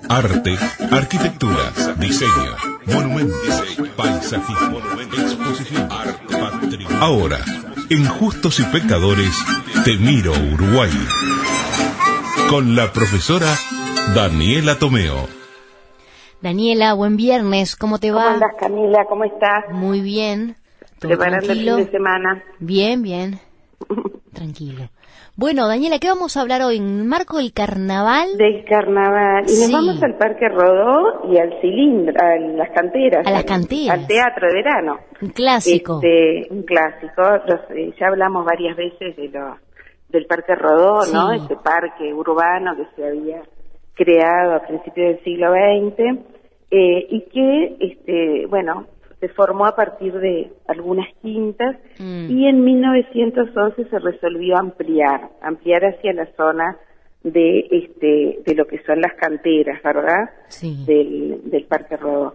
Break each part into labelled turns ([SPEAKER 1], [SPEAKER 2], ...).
[SPEAKER 1] Arte, arquitectura, diseño, monumentos, paisajismo, exposición, arte, patrimonio. Ahora, en Justos y Pecadores, Te Miro Uruguay, con la profesora Daniela Tomeo.
[SPEAKER 2] Daniela, buen viernes, ¿cómo te va?
[SPEAKER 3] ¿Cómo andas, Camila? ¿Cómo estás?
[SPEAKER 2] Muy bien.
[SPEAKER 3] ¿Preparando el fin de semana?
[SPEAKER 2] Bien, bien. Tranquilo. Bueno, Daniela, ¿qué vamos a hablar hoy? ¿En marco del carnaval?
[SPEAKER 3] Del carnaval. Y nos vamos al Parque Rodó y al Cilindro, a las canteras.
[SPEAKER 2] A las canteras.
[SPEAKER 3] Al teatro de verano.
[SPEAKER 2] Un clásico.
[SPEAKER 3] Un clásico. Ya hablamos varias veces del Parque Rodó, sí, ¿no? Este parque urbano que se había creado a principios del siglo XX y que, se formó a partir de algunas quintas y en 1911 se resolvió ampliar hacia la zona de lo que son las canteras, ¿verdad?
[SPEAKER 2] Sí.
[SPEAKER 3] Del Parque Rodó.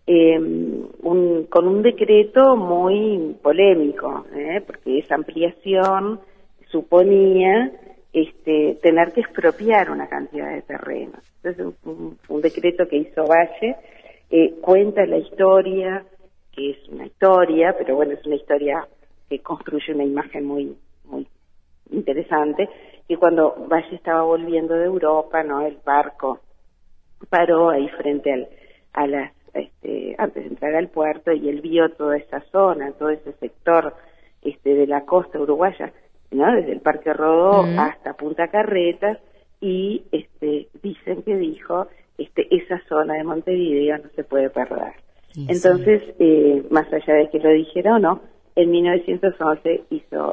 [SPEAKER 3] Con un decreto muy polémico, porque esa ampliación suponía tener que expropiar una cantidad de terrenos. Entonces, un decreto que hizo Valle cuenta la historia, que es una historia, pero bueno, es una historia que construye una imagen muy, muy interesante, que cuando Valle estaba volviendo de Europa, ¿no? El barco paró ahí frente antes de entrar al puerto, y él vio toda esa zona, todo ese sector de la costa uruguaya, ¿no? Desde el Parque Rodó hasta Punta Carretas, y dicen que dijo, esa zona de Montevideo no se puede perder. Sí, entonces, sí. Más allá de que lo dijera o no, en 1911 hizo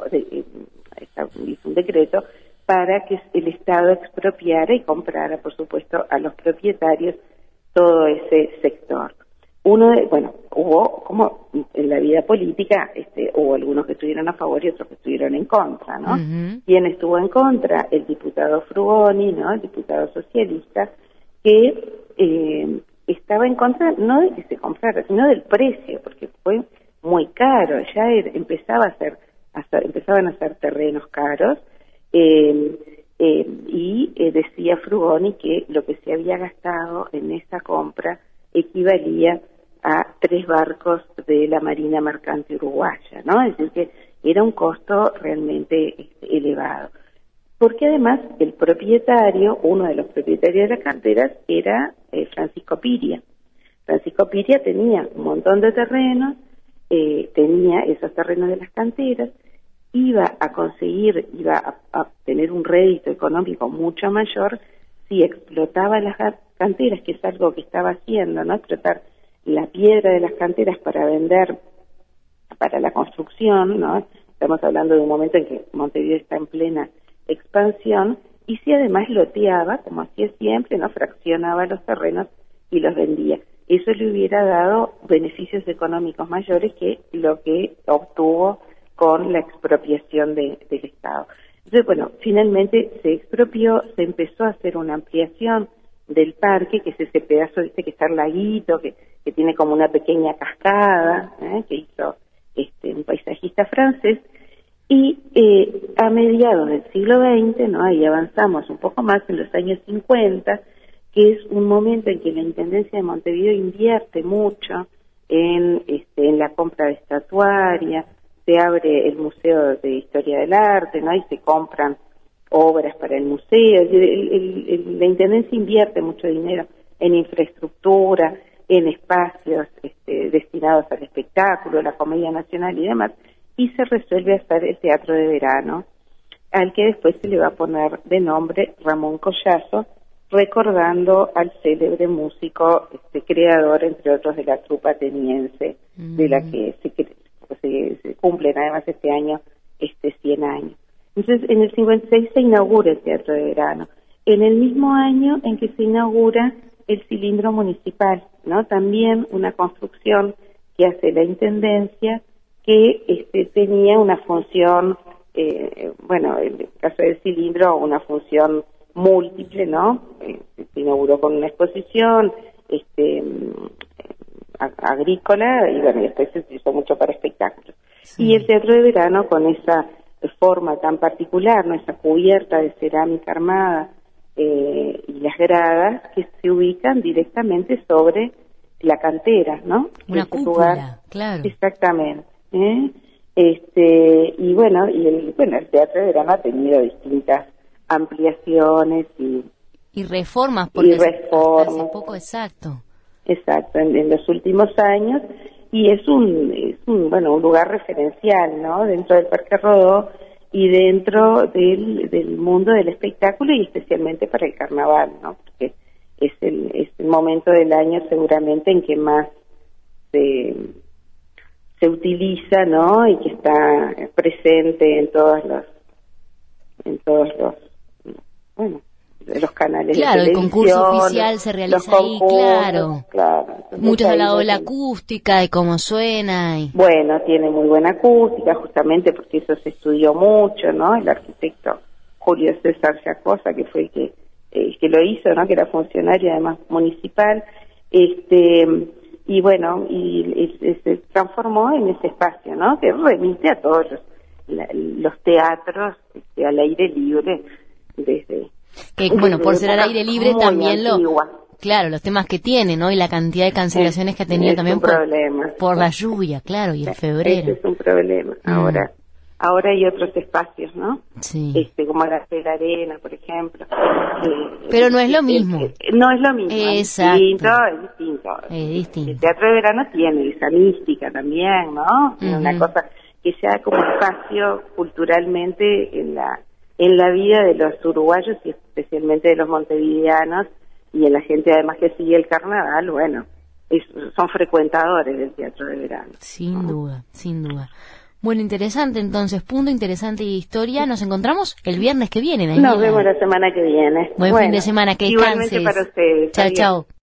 [SPEAKER 3] un decreto para que el Estado expropiara y comprara, por supuesto, a los propietarios todo ese sector. Hubo, como en la vida política, hubo algunos que estuvieron a favor y otros que estuvieron en contra, ¿no? Uh-huh. ¿Quién estuvo en contra? El diputado Frugoni, ¿no? El diputado socialista, que estaba en contra no de que se comprara, sino del precio, porque fue muy caro. Ya empezaban a ser terrenos caros, y decía Frugoni que lo que se había gastado en esa compra equivalía a 3 barcos de la Marina Mercante Uruguaya, ¿no? Es decir, que era un costo realmente elevado. Porque además uno de los propietarios de las canteras era Francisco Piria. Francisco Piria tenía un montón de terrenos, tenía esos terrenos de las canteras, iba a tener un rédito económico mucho mayor si explotaba las canteras, que es algo que estaba haciendo, ¿no? Explotar la piedra de las canteras para vender para la construcción, ¿no? Estamos hablando de un momento en que Montevideo está en plena expansión, y si además loteaba, como hacía siempre, ¿no? Fraccionaba los terrenos y los vendía. Eso le hubiera dado beneficios económicos mayores que lo que obtuvo con la expropiación del Estado. Entonces, finalmente se expropió, se empezó a hacer una ampliación del parque, que es ese pedazo que está el laguito, que tiene como una pequeña cascada, que hizo un paisajista francés, y a mediados del siglo XX, ¿no? Ahí avanzamos un poco más, en los años 50, que es un momento en que la Intendencia de Montevideo invierte mucho en la compra de estatuaria, se abre el Museo de Historia del Arte, ¿no? Y se compran obras para el museo. La Intendencia invierte mucho dinero en infraestructura, en espacios destinados al espectáculo, la Comedia Nacional y demás, y se resuelve hacer el teatro de verano, al que después se le va a poner de nombre Ramón Collazo, recordando al célebre músico creador, entre otros, de la trupa ateniense, de la que se cumplen además este año 100 años. Entonces, en el 56 se inaugura el teatro de verano, en el mismo año en que se inaugura el cilindro municipal, ¿no? También una construcción que hace la Intendencia, que tenía una función, en el caso del cilindro, una función múltiple, ¿no? Se inauguró con una exposición agrícola, y después se utilizó mucho para espectáculos. Sí. Y el teatro de verano, con esa forma tan particular, ¿no? Esa cubierta de cerámica armada y las gradas que se ubican directamente sobre la cantera, ¿no?
[SPEAKER 2] Una cúpula, claro.
[SPEAKER 3] Exactamente. Y bueno, el Teatro de Verano ha tenido distintas ampliaciones
[SPEAKER 2] y reformas, porque
[SPEAKER 3] reformas.
[SPEAKER 2] Hace poco, exacto,
[SPEAKER 3] en los últimos años, y es un lugar referencial, ¿no? Dentro del Parque Rodó y dentro del mundo del espectáculo, y especialmente para el carnaval, ¿no? Porque es el momento del año seguramente en que más se utiliza, ¿no? Y que está presente en todos los los canales,
[SPEAKER 2] claro,
[SPEAKER 3] de televisión.
[SPEAKER 2] El concurso oficial se realiza ahí, claro. Muchos han hablado de la acústica, de cómo suena.
[SPEAKER 3] Bueno, tiene muy buena acústica, justamente porque eso se estudió mucho, ¿no? El arquitecto Julio César Yacosa, que fue el que lo hizo, ¿no? Que era funcionario además municipal, y bueno, y se transformó en ese espacio, ¿no? Que remite a todos los teatros al aire libre,
[SPEAKER 2] por ser al aire libre también claro, los temas que tiene, ¿no? Y la cantidad de cancelaciones que ha tenido también por la lluvia, claro, y en febrero.
[SPEAKER 3] Ese es un problema. Ahora hay otros espacios, ¿no?
[SPEAKER 2] Sí.
[SPEAKER 3] Como la Arena, por ejemplo.
[SPEAKER 2] Pero no es lo mismo.
[SPEAKER 3] No es lo mismo.
[SPEAKER 2] Exacto.
[SPEAKER 3] Es distinto. El Teatro de Verano tiene esa mística también, ¿no? Tiene una cosa que sea como espacio culturalmente en la vida de los uruguayos y especialmente de los montevideanos y en la gente además que sigue el carnaval, bueno, son frecuentadores del Teatro de Verano.
[SPEAKER 2] Sin duda, sin duda. Bueno, interesante entonces, punto interesante y historia. Nos encontramos el viernes que viene, Daniela.
[SPEAKER 3] Nos vemos la semana que viene.
[SPEAKER 2] Buen fin de semana, que descanses.
[SPEAKER 3] Igualmente para ustedes.
[SPEAKER 2] Chao, chao.